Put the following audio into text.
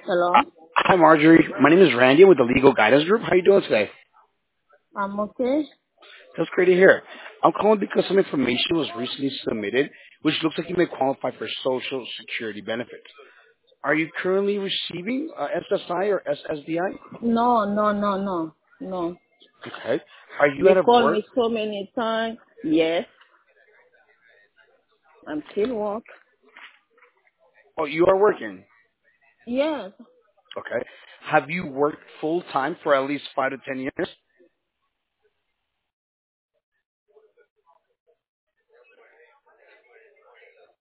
Hello? Hi, Marjorie. My name is Randy with the Legal Guidance Group. How are you doing today? I'm okay. That's great to hear. I'm calling because some information was recently submitted, which looks like you may qualify for Social Security benefits. Are you currently receiving SSI or SSDI? No. Okay. Are you They out of call work? me so many times. Yes, I'm still work. Oh, you are working. Yes. Okay. Have you worked full time for at least 5 to 10 years?